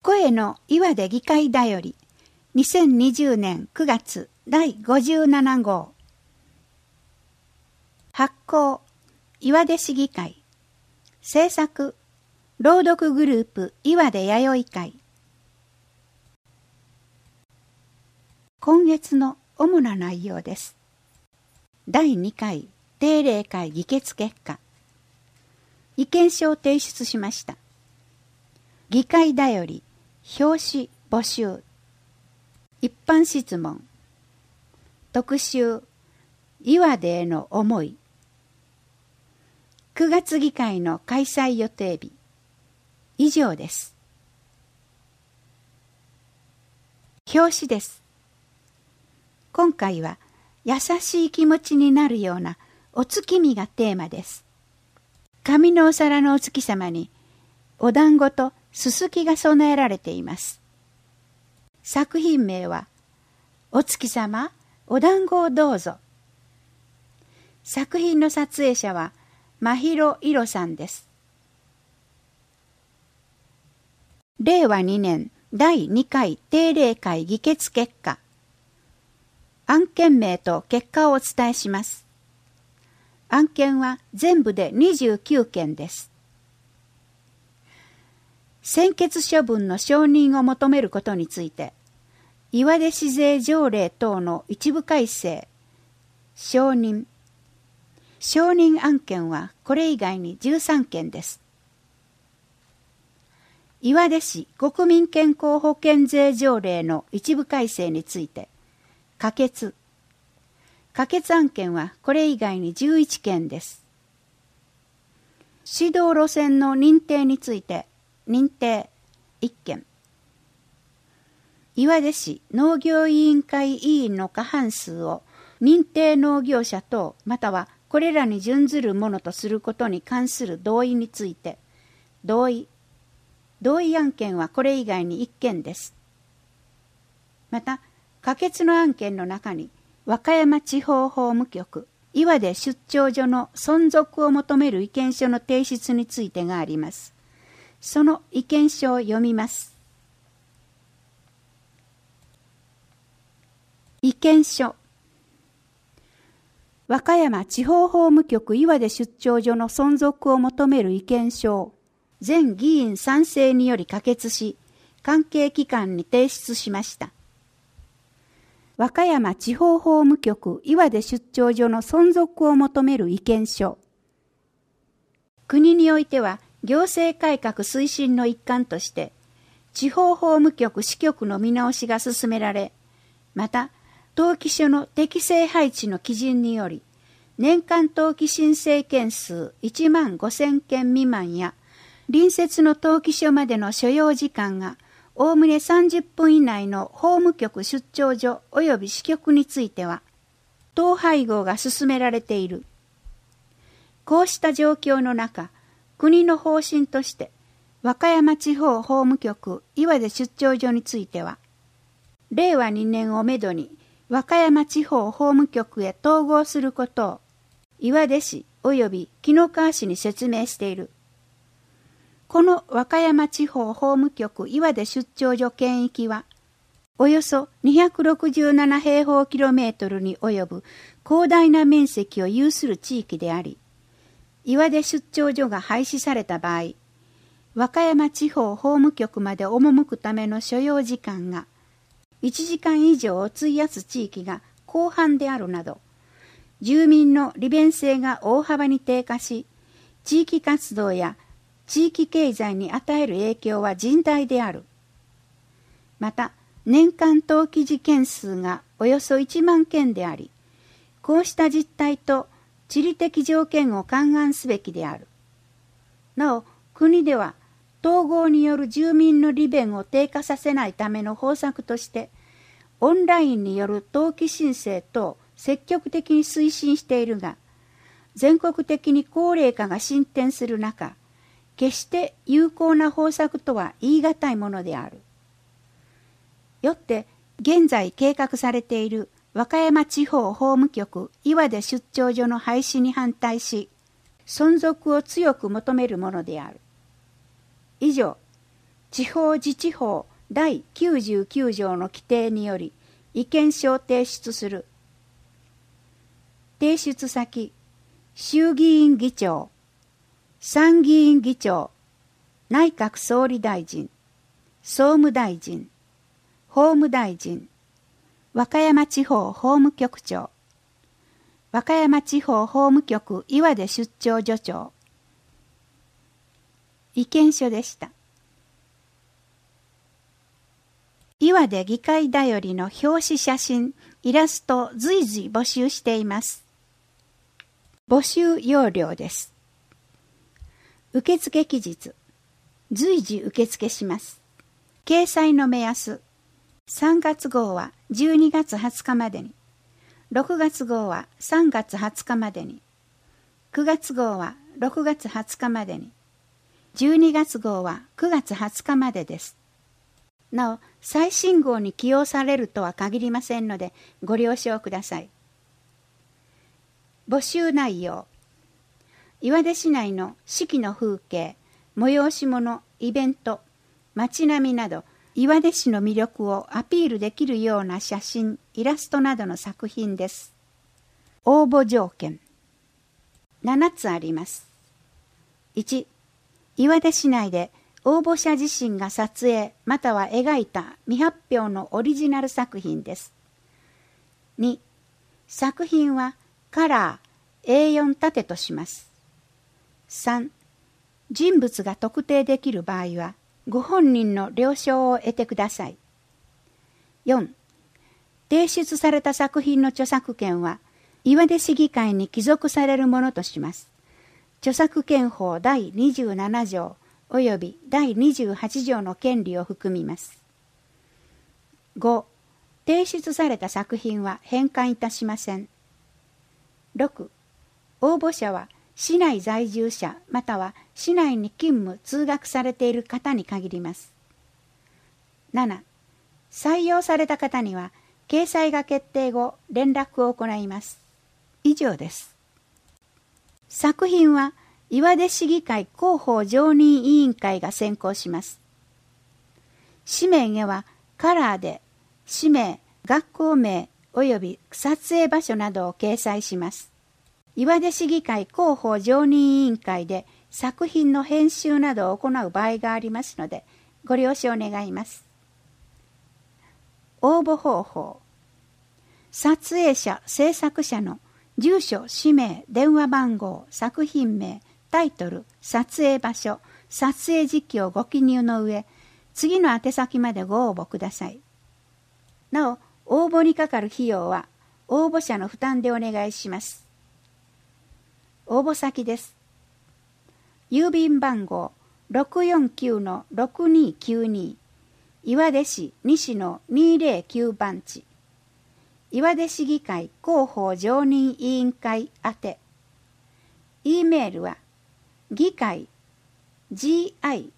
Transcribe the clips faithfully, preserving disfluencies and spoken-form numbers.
声の岩手議会だよりにせんにじゅうねんくがつだいごじゅうなな号発行岩手市議会制作朗読グループ岩手弥生会。今月の主な内容です。だいにかい定例会議決結果。意見書を提出しました。議会だより表紙募集。一般質問。特集岩手への思い。くがつ議会の開催予定日。以上です。表紙です。今回は優しい気持ちになるようなお月見がテーマです。紙のお皿のお月様にお団子とすすきが備えられています。作品名はお月様お団子をどうぞ。作品の撮影者は真弘いろさんです。れいわにねんだいにかい定例会議決結果。案件名と結果をお伝えします。案件は全部でにじゅうきゅうけんです。専決処分の承認を求めることについて、岩手市税条例等の一部改正、承認。承認案件はこれ以外にじゅうさんけんです。岩手市国民健康保険税条例の一部改正について、可決。可決案件はこれ以外にじゅういっけんです。指導路線の認定について、認定いっけん。岩手市農業委員会委員の過半数を認定農業者等またはこれらに準ずるものとすることに関する同意について、同意。同意案件はこれ以外にいっけんです。また、可決の案件の中に、和歌山地方法務局、岩手出張所の存続を求める意見書の提出についてがあります。その意見書を読みます。意見書。和歌山地方法務局岩手出張所の存続を求める意見書を全議員賛成により可決し、関係機関に提出しました。和歌山地方法務局岩手出張所の存続を求める意見書。国においては行政改革推進の一環として、地方法務局支局の見直しが進められ、また、登記書の適正配置の基準により、年間登記申請件数いちまんごせんけん未満や、隣接の登記書までの所要時間が、おおむねさんじゅっぷん以内の法務局出張所及び支局については、統廃合が進められている。こうした状況の中、国の方針として、和歌山地方法務局岩手出張所については、れいわにねんをめどに、和歌山地方法務局へ統合することを岩手市及び紀の川市に説明している。この和歌山地方法務局岩手出張所圏域はおよそにひゃくろくじゅうななへいほうキロメートルに及ぶ広大な面積を有する地域であり、岩手出張所が廃止された場合、和歌山地方法務局まで赴くための所要時間がいちじかん以上を費やす地域が広範であるなど、住民の利便性が大幅に低下し、地域活動や地域経済に与える影響は甚大である。また、年間登記事件数がおよそいちまんけんであり、こうした実態と地理的条件を勘案すべきである。なお、国では、統合による住民の利便を低下させないための方策として、オンラインによる登記申請等積極的に推進しているが、全国的に高齢化が進展する中、決して有効な方策とは言い難いものである。よって、現在計画されている和歌山地方法務局岩手出張所の廃止に反対し、存続を強く求めるものである。以上、 地方自治法だいきゅうじゅうきゅう条の規定により意見書を提出する。提出先、衆議院議長、参議院議長、内閣総理大臣、総務大臣、法務大臣、和歌山地方法務局長、和歌山地方法務局岩出出張所長。意見書でした。岩出議会だよりの表紙写真、イラスト随時募集しています。募集要領です。受付期日、随時受付します。掲載の目安、さんがつ号はじゅうにがつはつかまでに、ろくがつ号はさんがつはつかまでに、くがつ号はろくがつはつかまでに、じゅうにがつ号はくがつはつかまでです。なお、最新号に起用されるとは限りませんので、ご了承ください。募集内容。岩出市内の四季の風景、催し物、イベント、街並みなど、岩出市の魅力をアピールできるような写真、イラストなどの作品です。応募条件。ななつあります。いち、岩出市内で応募者自身が撮影または描いた未発表のオリジナル作品です。に、作品はカラー エーよん 縦とします。さん、人物が特定できる場合はご本人の了承を得てください。よん、提出された作品の著作権は岩出市議会に帰属されるものとします。著作権法だいにじゅうなな条およびだいにじゅうはち条の権利を含みます。ご、提出された作品は返還いたしません。ろく、応募者は市内在住者または市内に勤務・通学されている方に限ります。なな、採用された方には掲載が決定後連絡を行います。以上です。作品は岩出市議会広報常任委員会が選考します。紙面へはカラーで氏名、学校名および撮影場所などを掲載します。岩出市議会広報常任委員会で作品の編集などを行う場合がありますのでご了承願います。応募方法。撮影者・制作者の住所、氏名、電話番号、作品名、タイトル、撮影場所、撮影時期をご記入の上、次の宛先までご応募ください。なお、応募にかかる費用は応募者の負担でお願いします。応募先です。郵便番号 ろくよんきゅうのろくにきゅうに 岩出市西のにぜろきゅう番地、岩出市議会広報常任委員会宛て。E メールは議会 ギカイ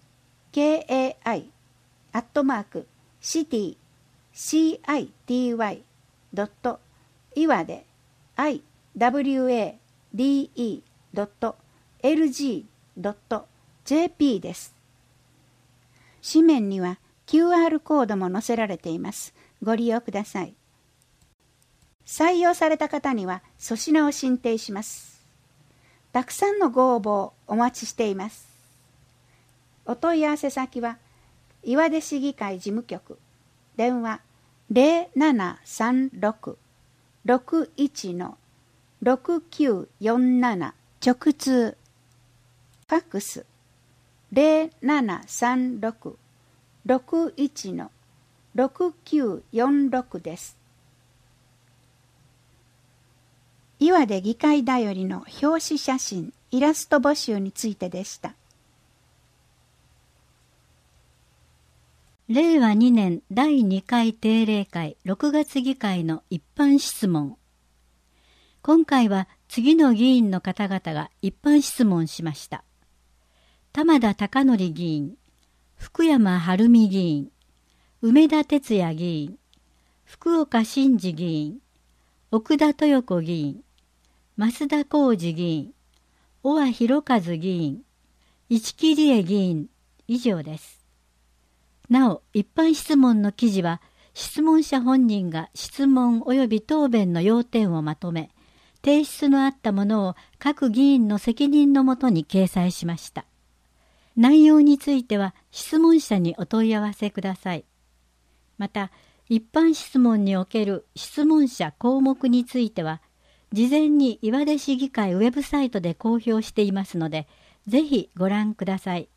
アットマーク シティ シーアイティーワイ ドット 岩出 アイダブリューエーディーイー ドット エルジー ドット ジェーピー です。紙面には キューアール コードも載せられています。ご利用ください。採用された方には粗品を進呈します。たくさんのご応募をお待ちしています。お問い合わせ先は岩出市議会事務局、電話 ゼロななさんろく ろくいちのろくきゅうよんなな、直通。ファックスゼロななさんろく ろくいちのろくきゅうよんろくです。岩出議会だよりの表紙写真、イラスト募集についてでした。 れいわにねんだいにかい定例会ろくがつ議会の一般質問。今回は次の議員の方々が一般質問しました。玉田貴則議員、福山晴美議員、梅田哲也議員、福岡伸二議員、奥田豊子議員、増田浩二議員、小和博一議員、市木理恵議員、以上です。 なお、一般質問の記事は、質問者本人が質問及び答弁の要点をまとめ、提出のあったものを各議員の責任のもとに掲載しました。内容については質問者にお問い合わせください。また、一般質問における質問者項目については、事前に岩出市議会ウェブサイトで公表していますので、ぜひご覧ください。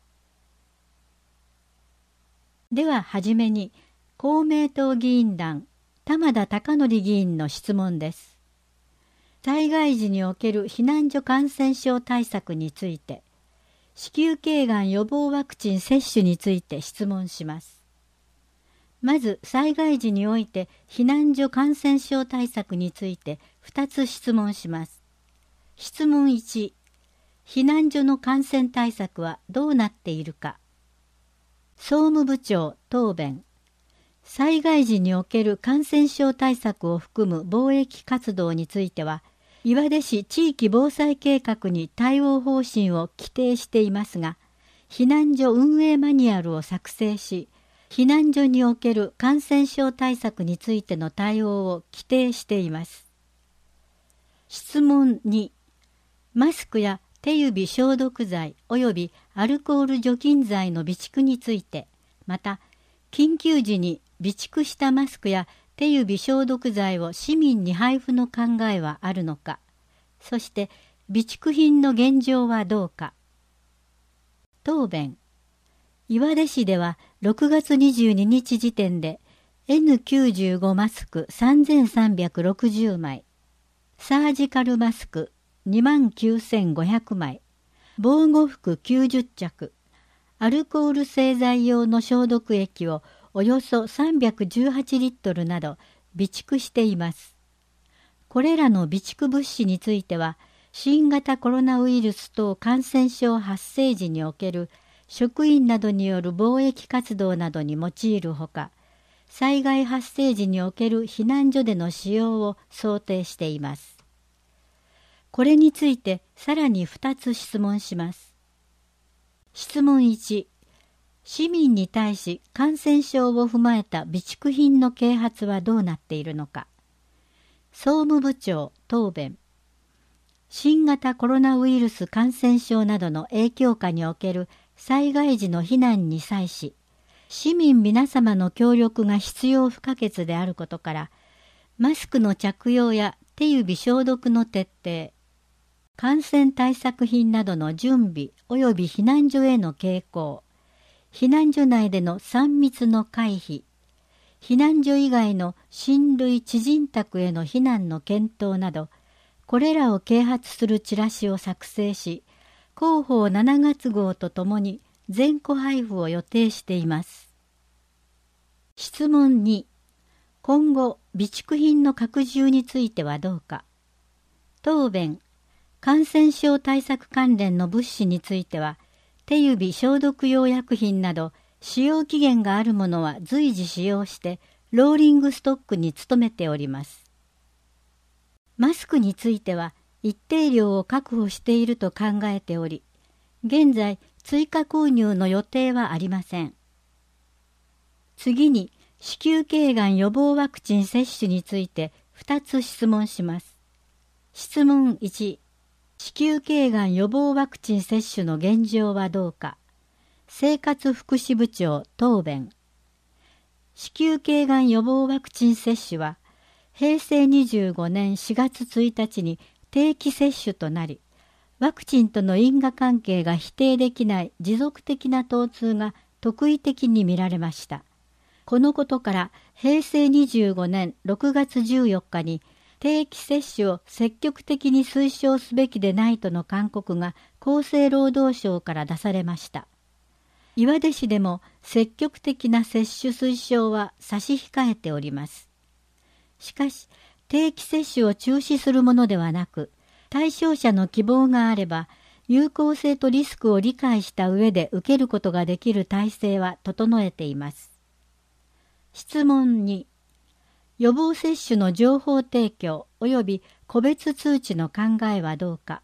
でははじめに、公明党議員団玉田貴則議員の質問です。災害時における避難所感染症対策について、子宮頸がん予防ワクチン接種について質問します。まず災害時において避難所感染症対策についてふたつ質問します。質問いち、避難所の感染対策はどうなっているか。総務部長答弁。災害時における感染症対策を含む防疫活動については、岩出市地域防災計画に対応方針を規定していますが、避難所運営マニュアルを作成し、避難所における感染症対策についての対応を規定しています。質問に、マスクや手指消毒剤及びアルコール除菌剤の備蓄について、また、緊急時に備蓄したマスクや手指消毒剤を市民に配布の考えはあるのか、そして備蓄品の現状はどうか。答弁。岩出市ではろくがつにじゅうににち時点で エヌきゅうじゅうご マスクさんぜんさんびゃくろくじゅうまい、サージカルマスクにまんきゅうせんごひゃくまい、防護服きゅうじゅっちゃく、アルコール製剤用の消毒液をおよそさんびゃくじゅうはちリットルなど備蓄しています。これらの備蓄物資については、新型コロナウイルス等感染症発生時における職員などによる防疫活動などに用いるほか、災害発生時における避難所での使用を想定しています。これについてさらにふたつ質問します。質問いち、市民に対し感染症を踏まえた備蓄品の啓発はどうなっているのか。総務部長答弁。新型コロナウイルス感染症などの影響下における災害時の避難に際し、市民皆様の協力が必要不可欠であることから、マスクの着用や手指消毒の徹底、感染対策品などの準備及び避難所への傾向、避難所内でのさん密の回避、避難所以外の親類知人宅への避難の検討など、これらを啓発するチラシを作成し、広報しちがつ号とともに全戸配布を予定しています。質問に、今後備蓄品の拡充についてはどうか。答弁。感染症対策関連の物資については、手指消毒用薬品など使用期限があるものは随時使用してローリングストックに努めております。マスクについては一定量を確保していると考えており、現在追加購入の予定はありません。次に子宮頸がん予防ワクチン接種についてふたつ質問します。質問いち、子宮頸がん予防ワクチン接種の現状はどうか。生活福祉部長答弁。子宮頸がん予防ワクチン接種は、へいせいにじゅうごねんしがつついたちに定期接種となり、ワクチンとの因果関係が否定できない持続的な疼痛が特異的に見られました。このことから、へいせいにじゅうごねんろくがつじゅうよっかに、定期接種を積極的に推奨すべきでないとの勧告が厚生労働省から出されました。岩出市でも積極的な接種推奨は差し控えております。しかし、定期接種を中止するものではなく、対象者の希望があれば、有効性とリスクを理解した上で受けることができる体制は整えています。質問に、予防接種の情報提供及び個別通知の考えはどうか。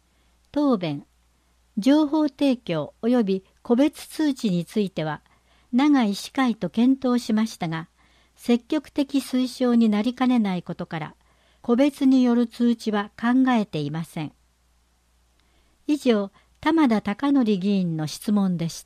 答弁。情報提供及び個別通知については、 長医師会と検討しましたが、積極的推奨になりかねないことから、個別による通知は考えていません。以上、玉田貴則議員の質問でした。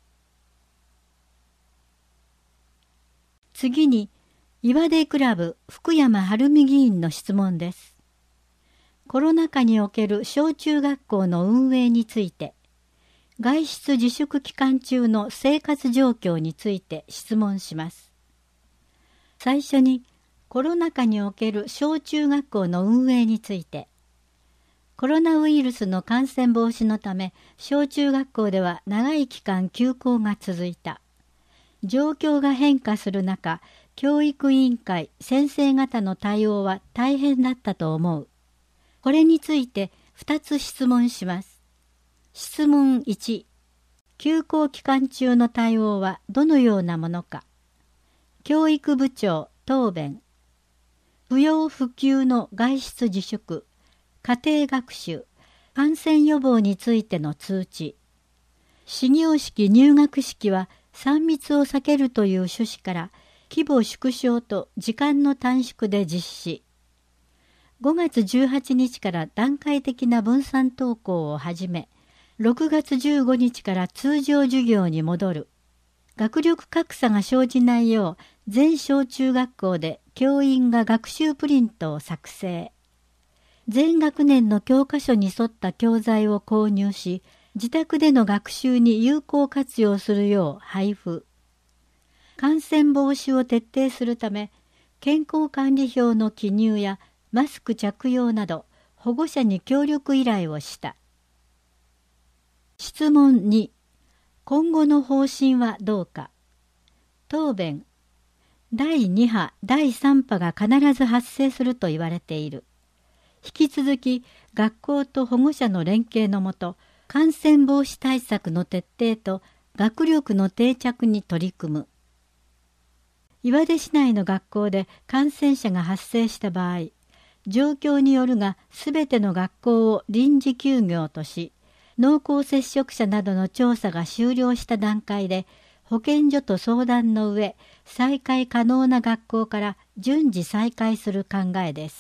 次に、岩出クラブ福山晴美議員の質問です。コロナ禍における小中学校の運営について、外出自粛期間中の生活状況について質問します。最初に、コロナ禍における小中学校の運営について、コロナウイルスの感染防止のため、小中学校では長い期間休校が続いた。状況が変化する中、教育委員会、先生方の対応は大変だったと思う。これについてふたつ質問します。質問いち、休校期間中の対応はどのようなものか。教育部長答弁。不要不急の外出自粛、家庭学習、感染予防についての通知。始業式入学式はさん密を避けるという趣旨から規模縮小と時間の短縮で実施。ごがつじゅうはちにちから段階的な分散登校を始め、ろくがつじゅうごにちから通常授業に戻る。学力格差が生じないよう、全小中学校で教員が学習プリントを作成。全学年の教科書に沿った教材を購入し、自宅での学習に有効活用するよう配布。感染防止を徹底するため、健康管理表の記入やマスク着用など、保護者に協力依頼をした。質問に、今後の方針はどうか。答弁。だいに波、だいさん波が必ず発生すると言われている。引き続き、学校と保護者の連携のもと、感染防止対策の徹底と学力の定着に取り組む。岩出市内の学校で感染者が発生した場合、状況によるがすべての学校を臨時休業とし、濃厚接触者などの調査が終了した段階で、保健所と相談の上、再開可能な学校から順次再開する考えです。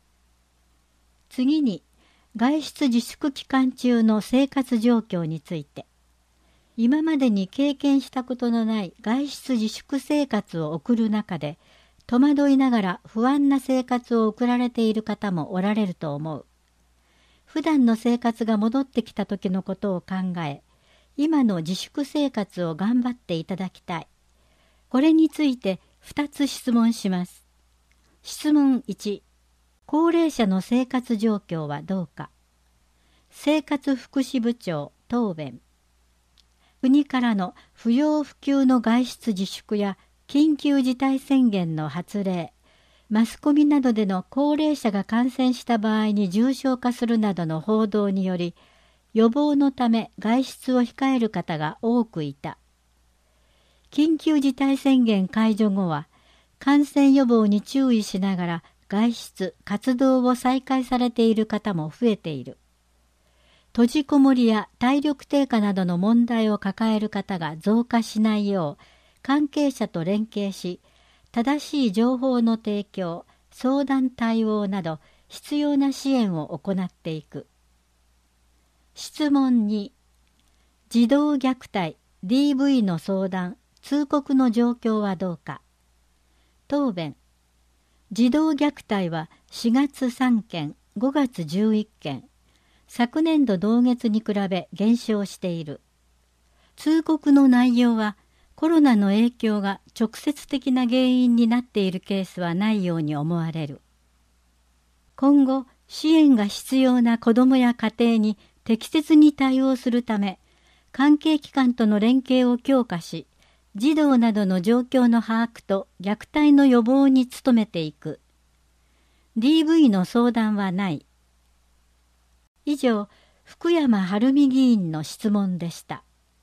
次に、外出自粛期間中の生活状況について、今までに経験したことのない外出自粛生活を送る中で、戸惑いながら不安な生活を送られている方もおられると思う。普段の生活が戻ってきた時のことを考え、今の自粛生活を頑張っていただきたい。これについてふたつ質問します。質問いち、高齢者の生活状況はどうか。生活福祉部長答弁。国からの不要不急の外出自粛や緊急事態宣言の発令、マスコミなどでの高齢者が感染した場合に重症化するなどの報道により、予防のため外出を控える方が多くいた。緊急事態宣言解除後は、感染予防に注意しながら外出、活動を再開されている方も増えている。閉じこもりや体力低下などの問題を抱える方が増加しないよう、関係者と連携し、正しい情報の提供、相談対応など必要な支援を行っていく。質問に、児童虐待、ディーブイ の相談、通告の状況はどうか。答弁。児童虐待はしがつさんけん、ごがつじゅういっけん、昨年度同月に比べ減少している。通告の内容は、コロナの影響が直接的な原因になっているケースはないように思われる。今後、支援が必要な子どもや家庭に適切に対応するため、関係機関との連携を強化し、児童などの状況の把握と虐待の予防に努めていく。ディーブイ の相談はない。以上、福山晴美議員の質問でした。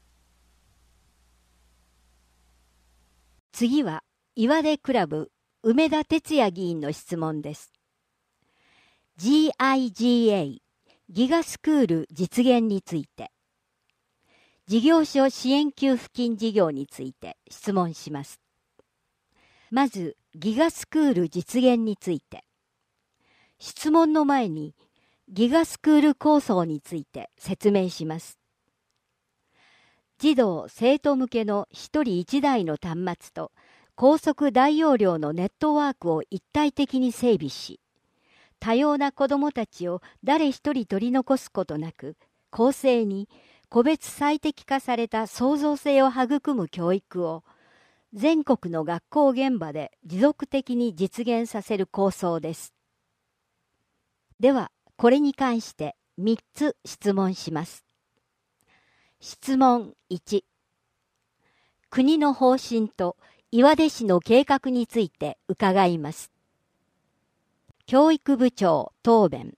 次は、岩出クラブ、梅田哲也議員の質問です。ジーアイジーエー、ギガスクール実現について。 事業所支援給付金事業について質問します。まず、ギガスクール実現について。質問の前に、ギガスクール構想について説明します。児童・生徒向けの一人一台の端末と高速大容量のネットワークを一体的に整備し、多様な子どもたちを誰一人取り残すことなく、公正に個別最適化された創造性を育む教育を全国の学校現場で持続的に実現させる構想です。では、これに関してみっつ質問します。質問いち、国の方針と岩出市の計画について伺います。教育部長答弁。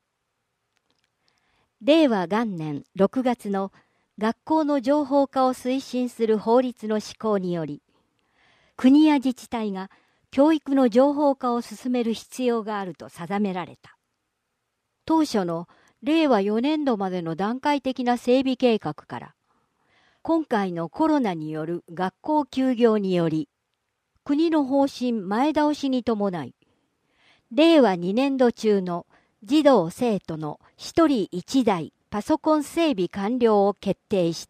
令和元年ろくがつの学校の情報化を推進する法律の施行により、国や自治体が教育の情報化を進める必要があると定められた。当初の令和よねんどまでの段階的な整備計画から、今回のコロナによる学校休業により、国の方針前倒しに伴い、令和にねんど中の児童生徒の一人一台パソコン整備完了を決定した。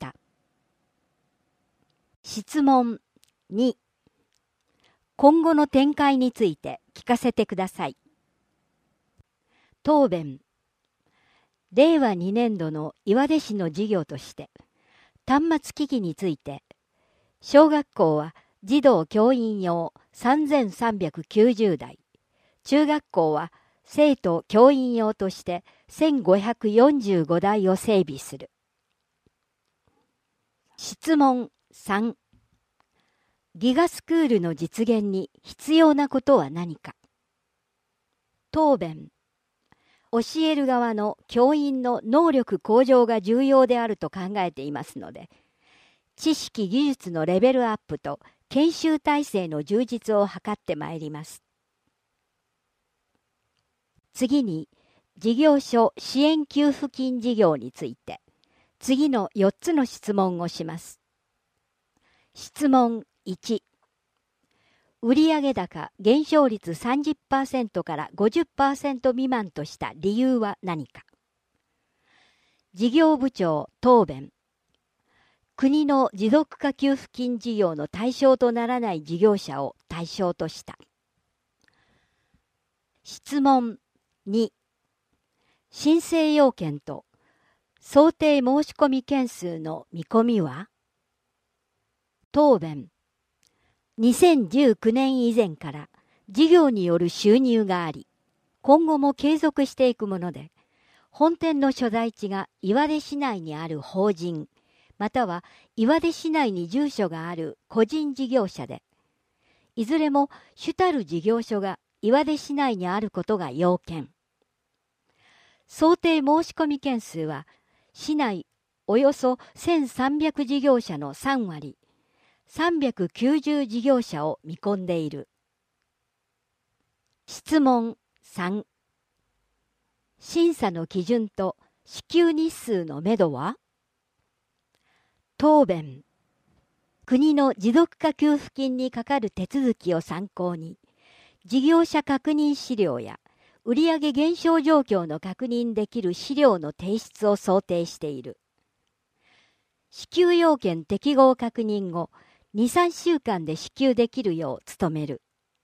質問に、今後の展開について聞かせてください。答弁。令和にねんどの岩出市の事業として、端末機器について、小学校は児童教員用さんぜんさんびゃくきゅうじゅうだい、中学校は生徒教員用としてせんごひゃくよんじゅうごだいを整備する。質問さん、ギガスクールの実現に必要なことは何か。答弁。教える側の教員の能力向上が重要であると考えていますので、知識技術のレベルアップと研修体制の充実を図ってまいります。次に、事業所支援給付金事業について、次のよっつの質問をします。質問いち、売上高減少率 さんじゅっパーセント から ごじゅっパーセント 未満とした理由は何か。事業部長答弁。国の持続化給付金事業の対象とならない事業者を対象とした。質問に、申請要件と想定申し込み件数の見込みは。答弁。にせんじゅうきゅうねん以前から事業による収入があり、今後も継続していくもので、本店の所在地が岩出市内にある法人、または岩出市内に住所がある個人事業者で、いずれも主たる事業所が岩出市内にあることが要件。想定申し込み件数は、市内およそせんさんびゃく事業者のさんわり、さんびゃくきゅうじゅう事業者を見込んでいる。質問さん、審査の基準と支給日数のめどは。答弁。国の持続化給付金にかかる手続きを参考に、事業者確認資料や売上減少状況の確認できる資料の提出を想定している。支給要件適合確認後、に、さんしゅうかんで支給できるよう努める。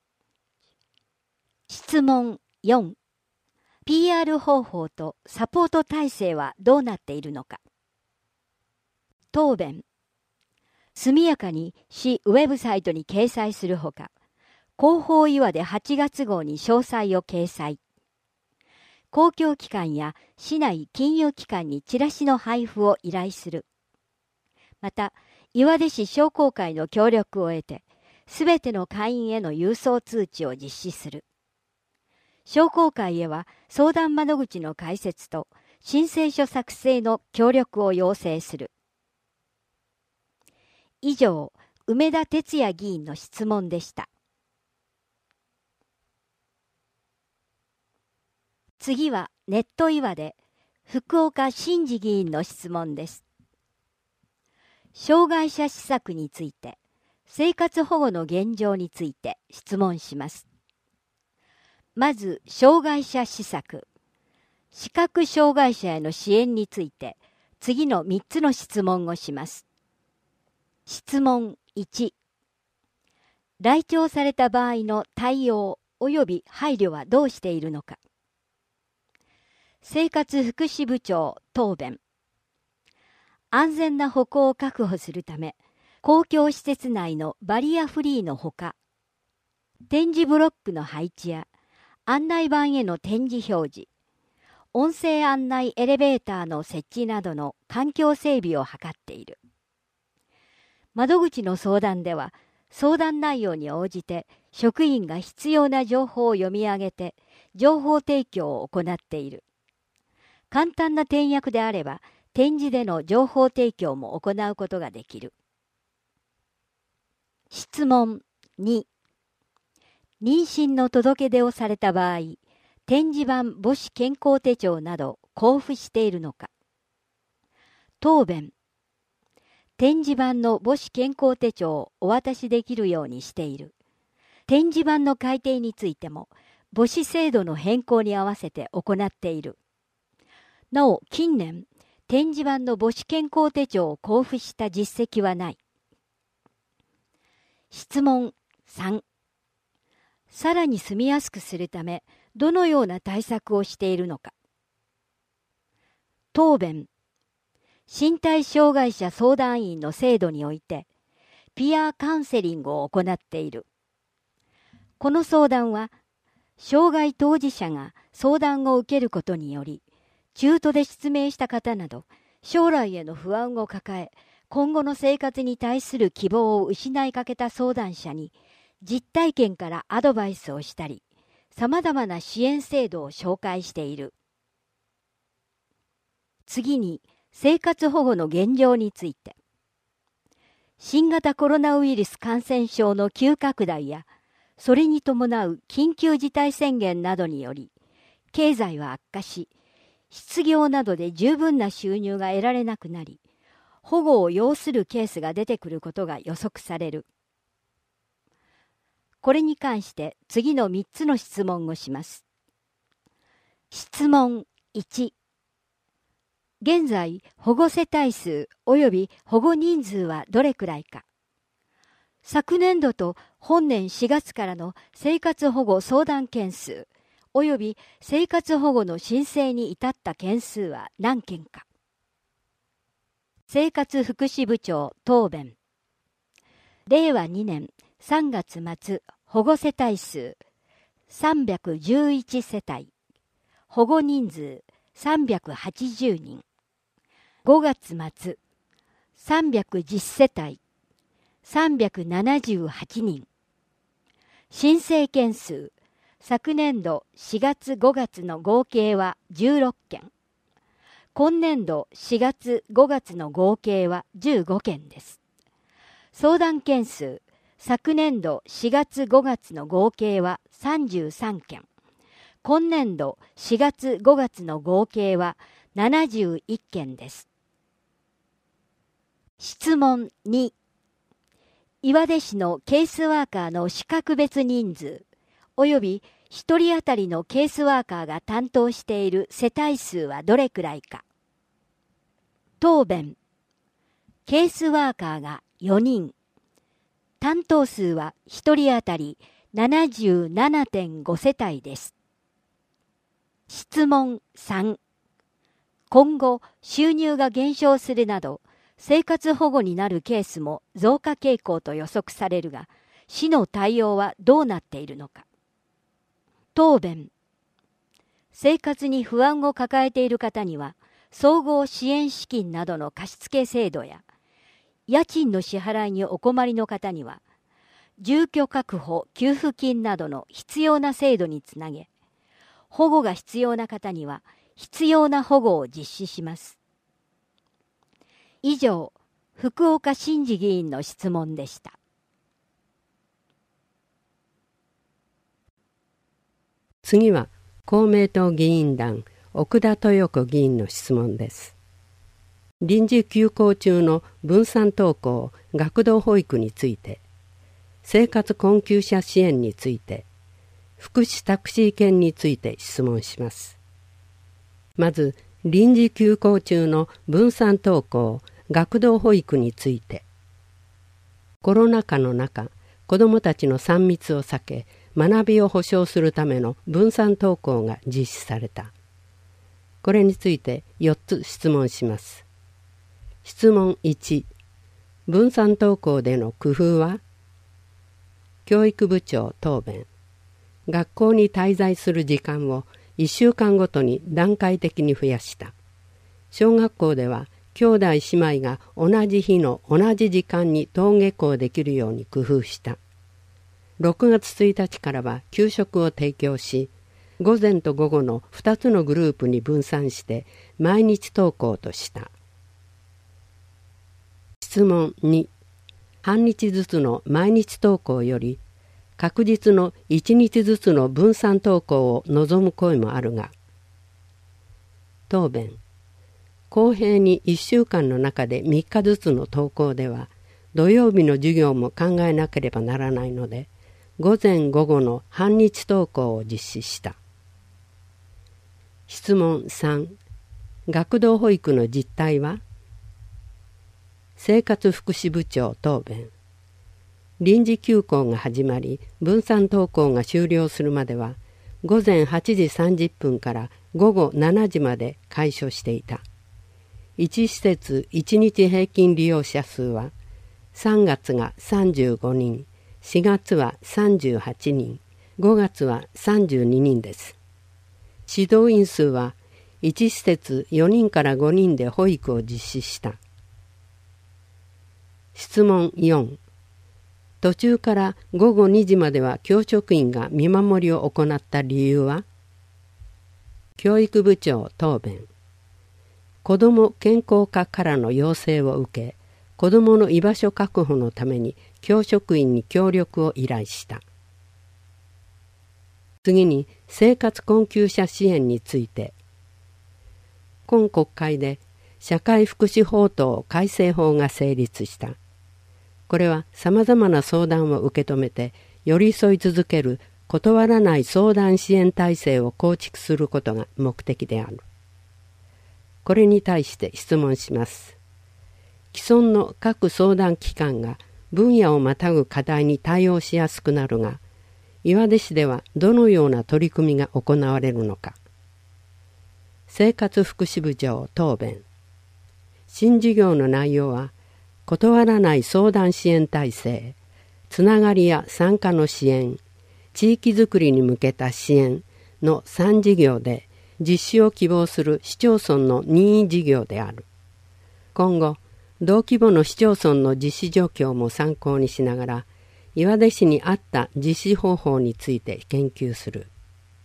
質問よん、ピーアール 方法とサポート体制はどうなっているのか。答弁。速やかに市ウェブサイトに掲載するほか、広報岩ではちがつ号に詳細を掲載。公共機関や市内金融機関にチラシの配布を依頼する。また、岩出市商工会の協力を得て、すべての会員への郵送通知を実施する。商工会へは相談窓口の開設と申請書作成の協力を要請する。以上、梅田哲也議員の質問でした。次はネット岩で福岡伸二議員の質問です。 障害者施策について、生活保護の現状について質問します。まず、障害者施策。視覚障害者への支援について、次のみっつの質問をします。質問いち。来庁された場合の対応及び配慮はどうしているのか。生活福祉部長答弁。安全な歩行を確保するため、公共施設内のバリアフリーのほか、点字ブロックの配置や案内板への点字表示、音声案内エレベーターの設置などの環境整備を図っている。窓口の相談では、相談内容に応じて職員が必要な情報を読み上げて情報提供を行っている。簡単な点訳であれば、点字での情報提供も行うことができる。質問に。妊娠の届け出をされた場合、点字版母子健康手帳など交付しているのか。答弁。点字版の母子健康手帳をお渡しできるようにしている。点字版の改訂についても、母子制度の変更に合わせて行っている。なお、近年、点字版の母子健康手帳を交付した実績はない。質問さん。さらに住みやすくするため、どのような対策をしているのか。答弁。身体障害者相談員の制度において、ピアカウンセリングを行っている。この相談は、障害当事者が相談を受けることにより、中途で失明した方など、将来への不安を抱え、今後の生活に対する希望を失いかけた相談者に、実体験からアドバイスをしたり、さまざまな支援制度を紹介している。次に、生活保護の現状について。新型コロナウイルス感染症の急拡大や、それに伴う緊急事態宣言などにより、経済は悪化し、失業などで十分な収入が得られなくなり、保護を要するケースが出てくることが予測される。これに関して次のみっつの質問をします。質問いち。現在、保護世帯数及び保護人数はどれくらいか。昨年度と本年しがつからの生活保護相談件数及び生活保護の申請に至った件数は何件か。生活福祉部長答弁。れいわにねんさんがつ末保護世帯数さんびゃくじゅういち世帯、保護人数さんびゃくはちじゅうにん、ごがつ末さんびゃくじゅう世帯、さんびゃくななじゅうはちにん、申請件数昨年度しがつごがつの合計はじゅうろっけん、今年度しがつごがつの合計はじゅうごけんです。相談件数昨年度しがつごがつの合計はさんじゅうさんけん、今年度しがつごがつの合計はななじゅういっけんです。質問に。岩出市のケースワーカーの資格別人数及びひとり当たりのケースワーカーが担当している世帯数はどれくらいか。答弁。ケースワーカーがよにん、担当数はひとり当たり ななじゅうななてんご 世帯です。質問さん。今後収入が減少するなど生活保護になるケースも増加傾向と予測されるが、市の対応はどうなっているのか。答弁。生活に不安を抱えている方には、総合支援資金などの貸付制度や、家賃の支払いにお困りの方には、住居確保給付金などの必要な制度につなげ、保護が必要な方には必要な保護を実施します。以上、福岡伸二議員の質問でした。 次は公明党議員団奥田豊子議員の質問です。 臨時休校中の分散登校、学童保育について、生活困窮者支援について、福祉タクシー券について質問します。まず、臨時休校中の分散登校、学童保育について。コロナ禍の中、子どもたちのさん密を避け、学びを保障するための分散登校が実施された。これについてよっつ質問します。質問いち、分散登校での工夫は？教育部長答弁。学校に滞在する時間をいっしゅうかんごとに段階的に増やした。小学校では兄弟姉妹が同じ日の同じ時間に登下校できるように工夫した。ろくがつついたちからは給食を提供し、午前と午後のふたつのグループに分散して毎日登校とした。質問に、半日ずつの毎日登校より確実のいちにちずつの分散登校を望む声もあるが、答弁。公平にいっしゅうかんの中でみっかずつの登校では土曜日の授業も考えなければならないので、午前午後の半日登校を実施した。質問さん、学童保育の実態は？生活福祉部長答弁。臨時休校が始まり、分散登校が終了するまでは、午前はちじさんじゅっぷんから午後しちじまで開所していた。いち施設いちにち平均利用者数は、さんがつがさんじゅうごにん、しがつはさんじゅうはちにん、ごがつはさんじゅうににんです。指導員数はいち施設よにんからごにんで保育を実施した。質問よん、途中からごごにじまでは教職員が見守りを行った理由は？教育部長答弁。子ども健康課からの要請を受け、子どもの居場所確保のために教職員に協力を依頼した。次に生活困窮者支援について。今国会で社会福祉法等改正法が成立した。これはさまざまな相談を受け止めて寄り添い続ける断らない相談支援体制を構築することが目的である。これに対して質問します。既存の各相談機関が分野をまたぐ課題に対応しやすくなるが、岩出市ではどのような取り組みが行われるのか。生活福祉部長答弁。新事業の内容は、断らない相談支援体制、つながりや参加の支援、地域づくりに向けた支援のさん事業で、実施を希望する市町村の任意事業である。今後、同規模の市町村の実施状況も参考にしながら、岩出市に合った実施方法について研究する。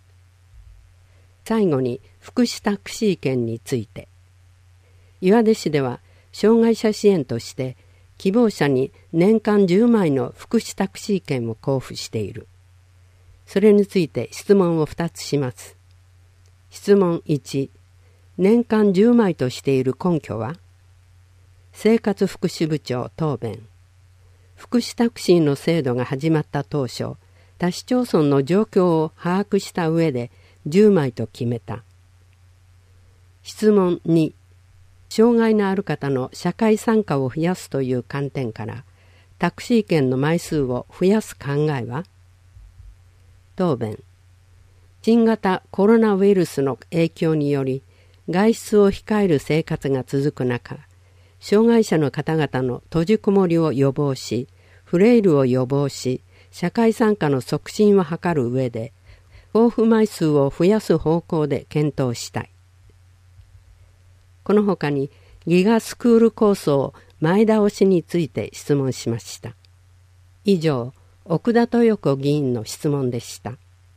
最後に福祉タクシー券について。岩出市では障害者支援として希望者に年間じゅうまいの福祉タクシー券を交付している。それについて質問をふたつします。質問いち、年間じゅうまいとしている根拠は？生活福祉部長答弁。福祉タクシーの制度が始まった当初、他市町村の状況を把握した上でじゅうまいと決めた。質問に、障害のある方の社会参加を増やすという観点からタクシー券の枚数を増やす考えは？答弁。新型コロナウイルスの影響により外出を控える生活が続く中、障害者の方々の閉じこもりを予防し、フレイルを予防し、社会参加の促進を図る上で、交付枚数を増やす方向で検討したい。このほかに、ギガスクール構想前倒しについて質問しました。以上、奥田豊子議員の質問でした。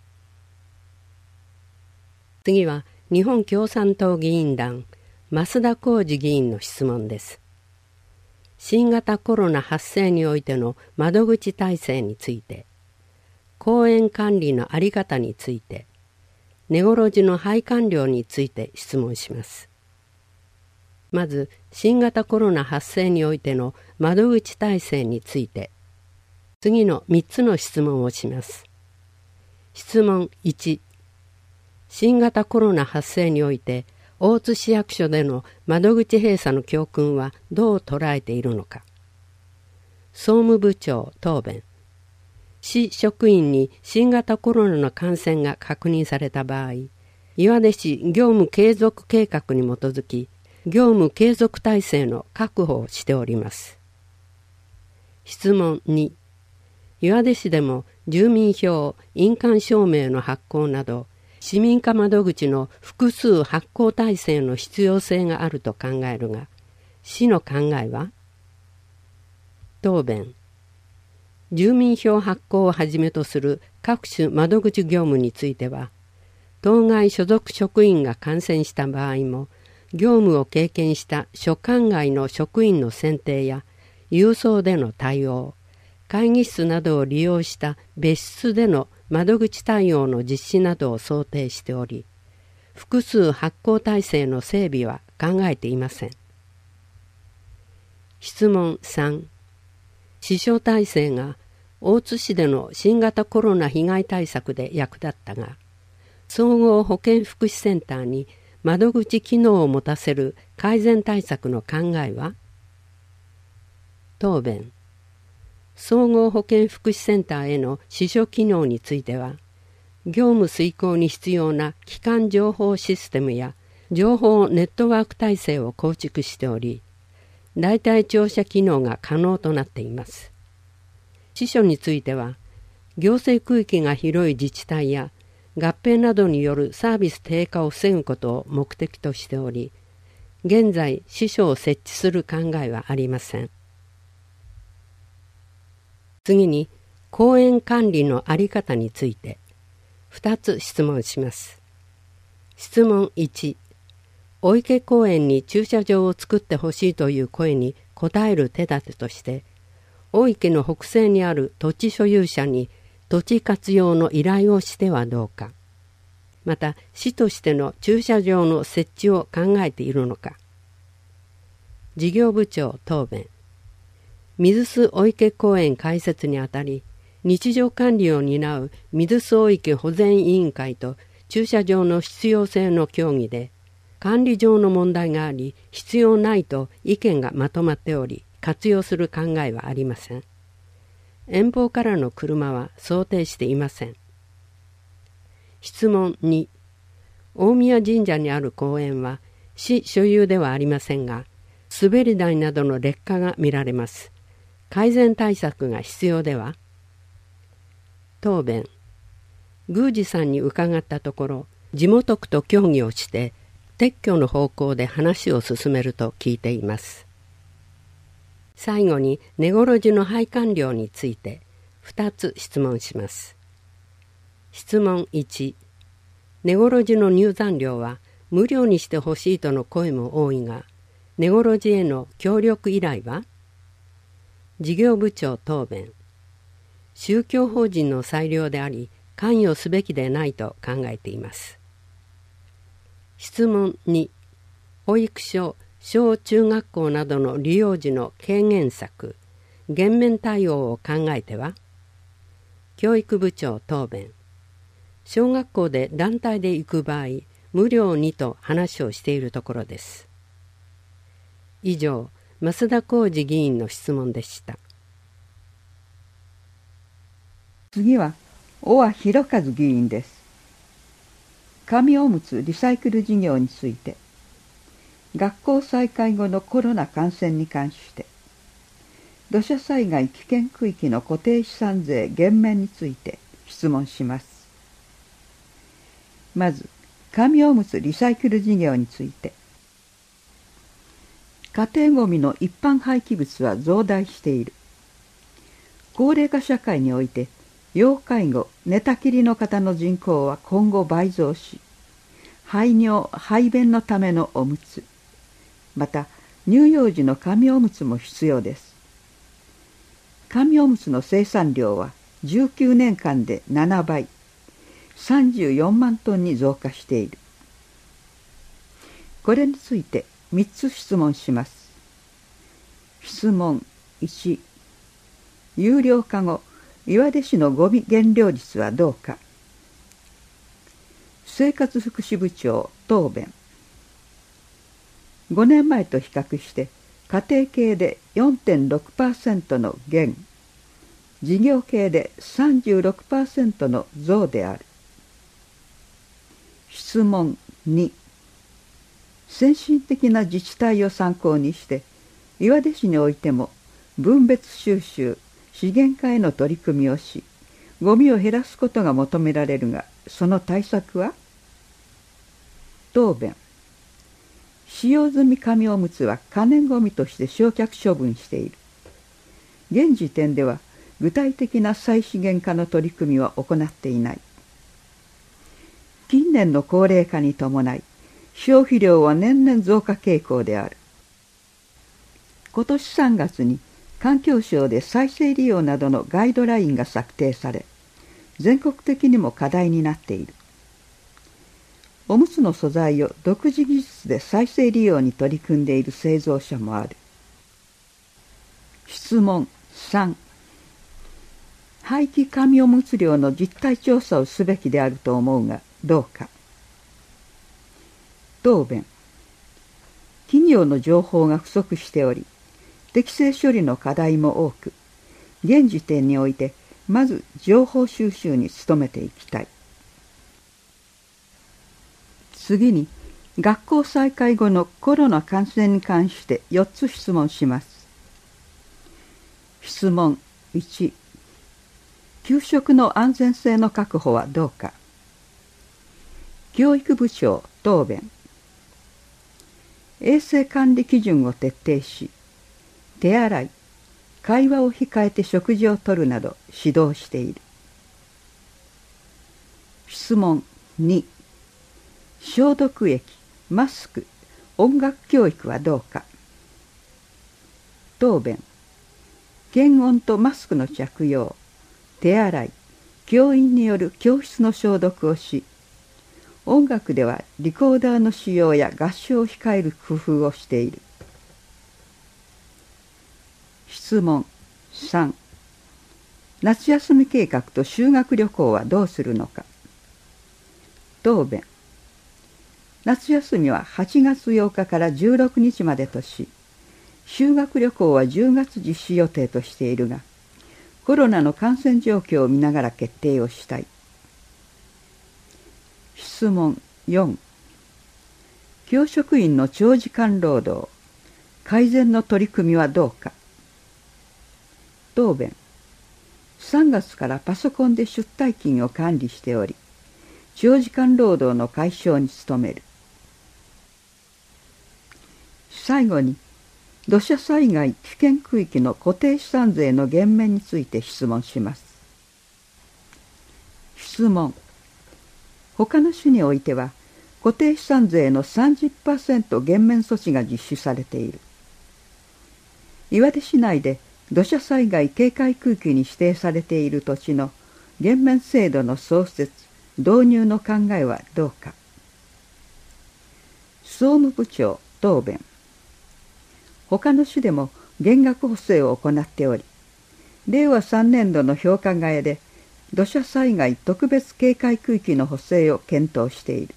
次は、日本共産党議員団、増田浩二議員の質問です。新型コロナ発生においての窓口体制について、公園管理の在り方について、根頃時の配管料について質問します。 まず新型コロナ発生においての窓口体制について次のみっつの質問をします。質問いち、新型コロナ発生において大津市役所での窓口閉鎖の教訓はどう捉えているのか。総務部長答弁。市職員に新型コロナの感染が確認された場合、岩出市業務継続計画に基づき業務継続体制の確保をしております。質問に、岩出市でも住民票、印鑑証明の発行など市民課窓口の複数発行体制の必要性があると考えるが、市の考えは？答弁。住民票発行をはじめとする各種窓口業務については、当該所属職員が感染した場合も、業務を経験した所管外の職員の選定や郵送での対応、会議室などを利用した別室での窓口対応の実施などを想定しており、複数発行体制の整備は考えていません。質問さん、市所体制が大津市での新型コロナ被害対策で役立ったが、総合保健福祉センターに窓口機能を持たせる改善対策の考えは？答弁。総合保健福祉センターへの市所機能については、業務遂行に必要な基幹情報システムや情報ネットワーク体制を構築しており、代替庁舎機能が可能となっています。市所については、行政区域が広い自治体や合併などによるサービス低下を防ぐことを目的としており、現在市所を設置する考えはありません。次に、公園管理の在り方についてふたつ質問します。質問いち、御池公園に駐車場を作ってほしいという声に応える手立てとして、御池の北西にある土地所有者に土地活用の依頼をしてはどうか。また、市としての駐車場の設置を考えているのか。事業部長答弁。水須御池公園開設にあたり、日常管理を担う水須御池保全委員会と駐車場の必要性の協議で、管理上の問題があり、必要ないと意見がまとまっており、活用する考えはありません。遠方からの車は想定していません。質問に、大宮神社にある公園は市所有ではありませんが、滑り台などの劣化が見られます。改善対策が必要では？答弁。宮司さんに伺ったところ、地元区と協議をして撤去の方向で話を進めると聞いています。最後に根来路の配管料についてふたつ質問します。質問いち、根来路の入山料は無料にしてほしいとの声も多いが、根来路への協力依頼は？事業部長答弁。宗教法人の裁量であり、関与すべきでないと考えています。質問に、保育所、小中学校などの利用時の軽減策、減免対応を考えては？教育部長答弁。小学校で団体で行く場合、無料にと話をしているところです。以上、増田浩二議員の質問でした。 次は尾和博和議員です。紙おむつリサイクル事業について、学校再開後のコロナ感染に関して土砂災害危険区域の固定資産税減免について質問します。まず、紙おむつリサイクル事業について、家庭ごみの一般廃棄物は増大している。高齢化社会において、要介護、寝たきりの方の人口は今後倍増し、排尿・排便のためのおむつ、また乳幼児の紙おむつも必要です。紙おむつの生産量はじゅうきゅうねんかんでななばい、さんじゅうよんまんトンに増加している。これについてみっつ質問します。質問いち、有料化後、岩出市のゴミ減量率はどうか。生活福祉部長答弁。ごねんまえと比較して家庭系で よんてんろくパーセント の減、事業系で さんじゅうろくパーセント の増である。質問に、先進的な自治体を参考にして岩出市においても分別収集、資源化への取り組みをし、ゴミを減らすことが求められるが、その対策は？答弁。使用済み紙おむつは可燃ゴミとして焼却処分している。現時点では具体的な再資源化の取り組みは行っていない。近年の高齢化に伴い、消費量は年々増加傾向である。今年さんがつに環境省で再生利用などのガイドラインが策定され、全国的にも課題になっている。おむつの素材を独自技術で再生利用に取り組んでいる製造者もある。質問さん、廃棄紙おむつ量の実態調査をすべきであると思うがどうか。答弁。企業の情報が不足しており、適正処理の課題も多く、現時点においてまず情報収集に努めていきたい。次に、学校再開後のコロナ感染に関してよっつ質問します。質問いち、給食の安全性の確保はどうか。教育部長答弁。衛生管理基準を徹底し、手洗い、会話を控えて食事をとるなど指導している。質問に、消毒液、マスク、音楽教育はどうか。答弁。検温とマスクの着用、手洗い、教員による教室の消毒をし、音楽ではリコーダーの使用や合唱を控える工夫をしている。質問さん、夏休み計画と修学旅行はどうするのか。答弁。夏休みははちがつようかからじゅうろくにちまでとし、修学旅行はじゅうがつ実施予定としているが、コロナの感染状況を見ながら決定をしたい。質問よん、教職員の長時間労働、改善の取り組みはどうか。答弁。さんがつからパソコンで出退勤を管理しており、長時間労働の解消に努める。最後に、土砂災害危険区域の固定資産税の減免について質問します。質問。他の市においては、固定資産税の さんじゅっパーセント 減免措置が実施されている。岩手市内で土砂災害警戒区域に指定されている土地の減免制度の創設、導入の考えはどうか。総務部長答弁。他の市でも減額補正を行っており、れいわさんねんどの評価外で土砂災害特別警戒区域の補正を検討している。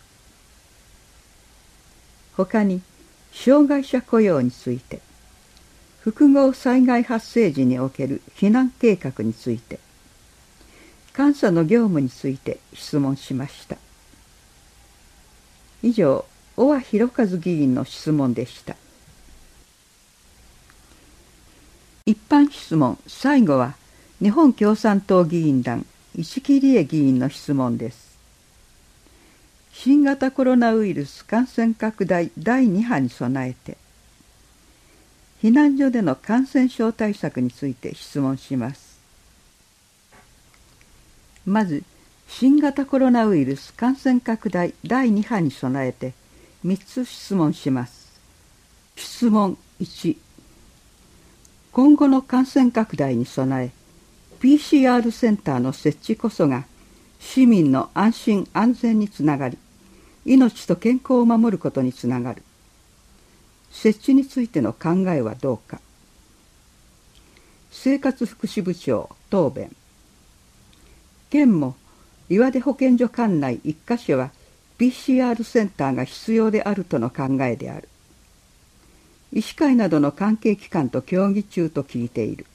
他に障害者雇用について、複合災害発生時における避難計画について、監査の業務について質問しました。以上、小和博和議員の質問でした。一般質問、最後は日本共産党議員団石木理恵議員の質問です。新型コロナウイルス感染拡大だいに波に備えて、避難所での感染症対策について質問します。まず、新型コロナウイルス感染拡大だいに波に備えてみっつ質問します。質問いち、今後の感染拡大に備え、ピーシーアール センターの設置こそが市民の安心安全につながり、命と健康を守ることにつながる。 設置についての考えはどうか。生活福祉部長答弁。県も岩出保健所管内一箇所は ピーシーアール センターが必要であるとの考えである。医師会などの関係機関と協議中と聞いている。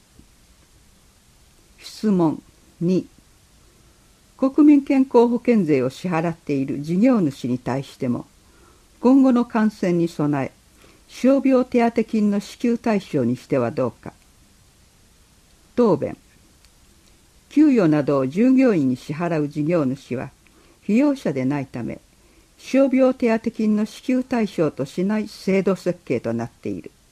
質問に、国民健康保険税を支払っている事業主に対しても今後の感染に備え傷病手当金の支給対象にしてはどうか。答弁。給与などを従業員に支払う事業主は被用者でないため傷病手当金の支給対象としない制度設計となっている。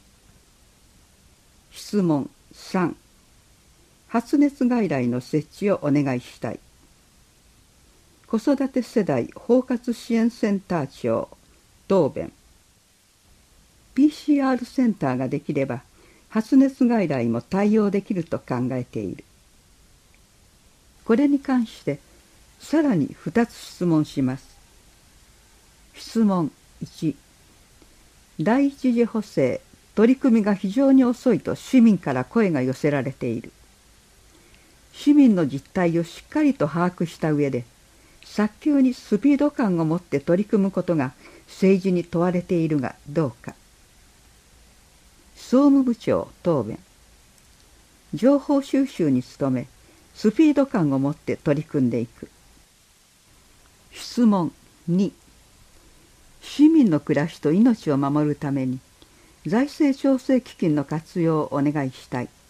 質問さん、発熱外来の設置をお願いしたい。子育て世代包括支援センター長答弁。ピーシーアール センターができれば発熱外来も対応できると考えている。これに関してさらにふたつ質問します。質問いち、第一次補正取り組みが非常に遅いと市民から声が寄せられている。市民の実態をしっかりと把握した上で早急にスピード感を持って取り組むことが政治に問われているがどうか。総務部長答弁。情報収集に努めスピード感を持って取り組んでいく。質問に、市民の暮らしと命を守るために財政調整基金の活用をお願いしたい。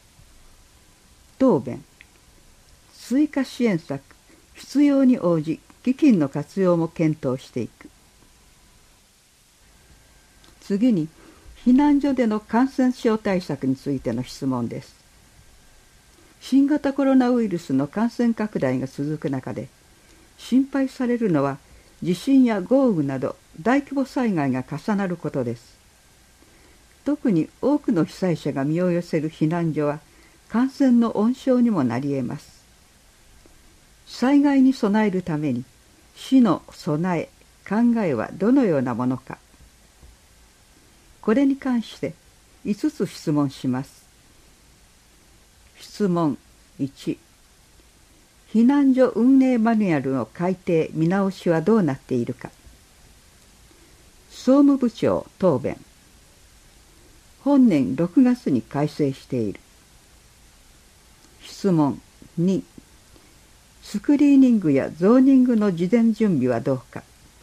答弁。追加支援策、必要に応じ基金の活用も検討していく。次に避難所での感染症対策についての質問です。新型コロナウイルスの感染拡大が続く中で心配されるのは地震や豪雨など大規模災害が重なることです。特に多くの被災者が身を寄せる避難所は感染の温床にもなり得ます。災害に備えるために市の備え、考えはどのようなものか。これに関していつつ質問します。質問いち、避難所運営マニュアルの改定・見直しはどうなっているか。総務部長答弁。本年ろくがつに改正している。質問に、スクリーニングやゾーニングの事前準備はどうか。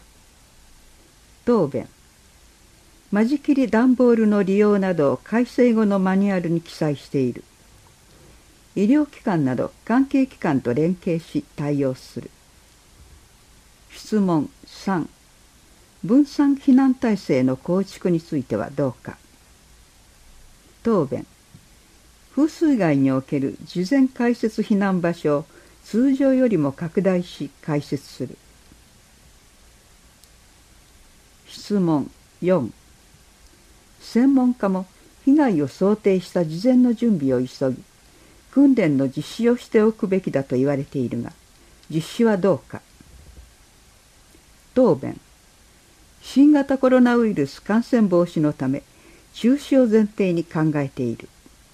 答弁。間仕切り段ボールの利用などを改正後のマニュアルに記載している。医療機関など関係機関と連携し対応する。質問さん、分散避難体制の構築についてはどうか。答弁。風水害における事前開設避難場所を通常よりも拡大し開設する。質問よん、専門家も被害を想定した事前の準備を急ぎ訓練の実施をしておくべきだと言われているが実施はどうか。答弁。新型コロナウイルス感染防止のため中止を前提に考えている。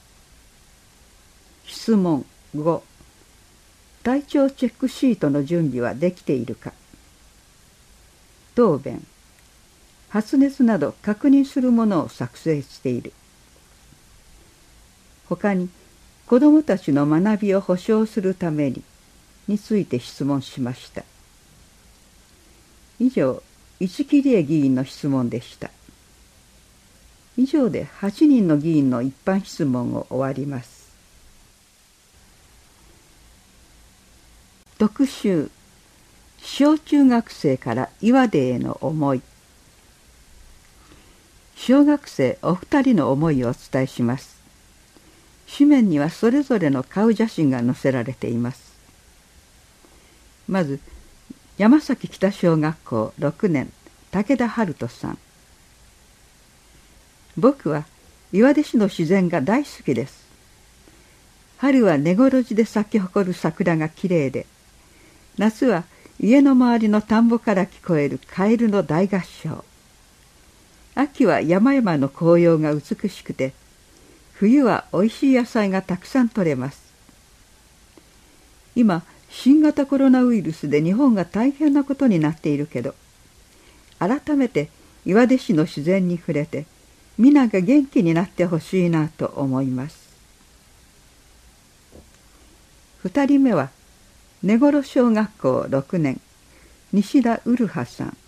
質問ご、体調チェックシートの準備はできているか。答弁。発熱など確認するものを作成している。ほかに子どもたちの学びを保障するためにについて質問しました。以上、市切江議員の質問でした。以上ではちにんの議員の一般質問を終わります。特集、小中学生から岩出への思い。小学生お二人の思いをお伝えします。紙面にはそれぞれの顔写真が載せられています。まず山崎北小学校ろくねん武田春人さん。僕は岩出市の自然が大好きです。春は根来路で咲き誇る桜がきれいで、夏は家の周りの田んぼから聞こえるカエルの大合唱。 秋は山々の紅葉が美しくて、冬はおいしい野菜がたくさん取れます。今、新型コロナウイルスで日本が大変なことになっているけど、改めて岩出市の自然に触れて、皆が元気になってほしいなと思います。二人目は、根頃小学校ろくねん、西田うるはさん。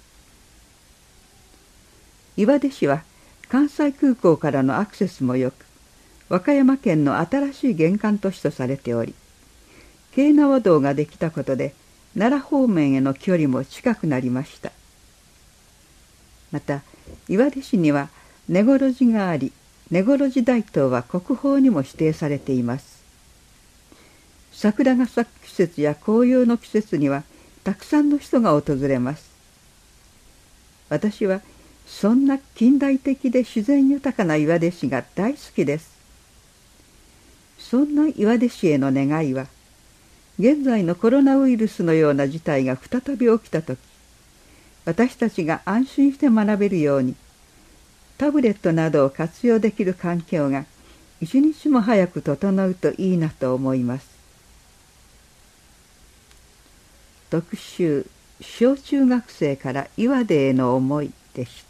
岩出市は関西空港からのアクセスもよく、和歌山県の新しい玄関都市とされており、京奈和道ができたことで奈良方面への距離も近くなりました。また岩出市には根頃寺があり、根頃寺大塔は国宝にも指定されています。桜が咲く季節や紅葉の季節にはたくさんの人が訪れます。私はそんな近代的で自然豊かな岩出市が大好きです。そんな岩出市への願いは、現在のコロナウイルスのような事態が再び起きたとき、私たちが安心して学べるように、タブレットなどを活用できる環境が一日も早く整うといいなと思います。特集、小中学生から岩出への思いでした。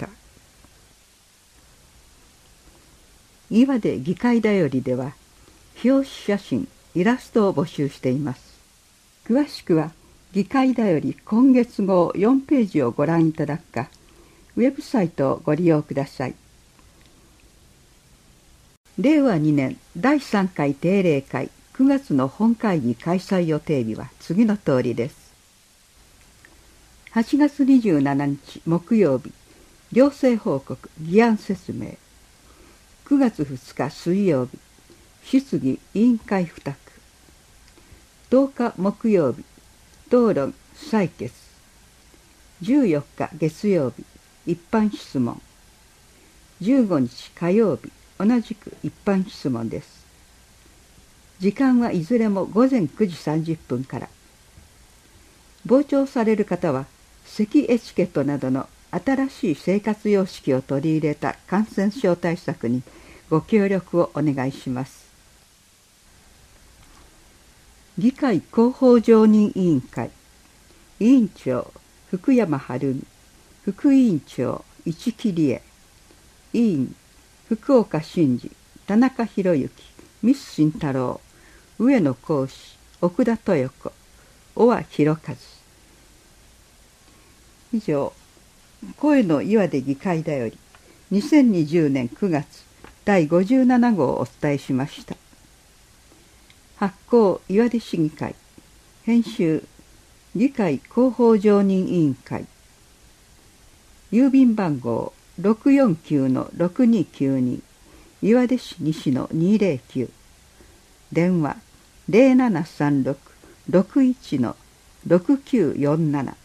岩出議会だよりでは、表紙写真、イラストを募集しています。詳しくは議会だより今月号よんページをご覧いただくか、ウェブサイトをご利用ください。れいわにねんだいさんかい定例会くがつの本会議開催予定日は次の通りです。はちがつにじゅうしちにち木曜日、行政報告議案説明。くがつふつか水曜日、質疑委員会付託。とおか木曜日、討論採決。じゅうよっか月曜日、一般質問。じゅうごにち火曜日、同じく一般質問です。時間はいずれもごぜんくじさんじゅっぷんから。傍聴される方は、咳エチケットなどの新しい生活様式を取り入れた感染症対策にご協力をお願いします。議会広報常任委員会委員長福山晴美、副委員長市木理恵、委員福岡真嗣、田中博之、ミス慎太郎、上野公史、奥田豊子、小和博和。以上、声の岩出議会だよりにせんにじゅうねんくがつだいごじゅうななごうをお伝えしました。発行岩出市議会、編集議会広報常任委員会、郵便番号 ろくよんきゅうのろくにきゅうに 岩出市西のにぜろきゅう、電話 ゼロななさんろく ろくいちのろくきゅうよんなな、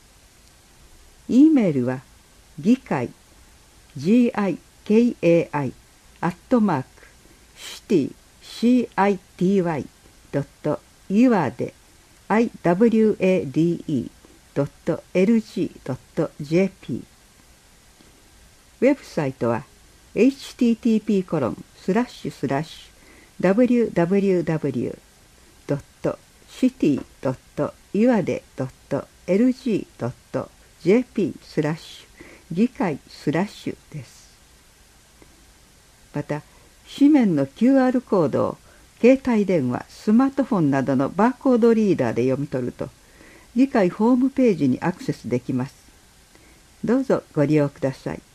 E メールは議会 ギカイ アットマークシティ シティ ドット 岩出 アイダブリューエーディーイー ドット エルジー ドット ジェーピー。 ウェブサイトは エイチティーティーピーコロンスラッシュスラッシュダブリューダブリューダブリュー ドット シティ ドット 岩出 ドット エルジー ドット ジェーピー スラッシュ議会スラッシュです。また紙面の キューアール コードを携帯電話、スマートフォンなどのバーコードリーダーで読み取ると、議会ホームページにアクセスできます。どうぞご利用ください。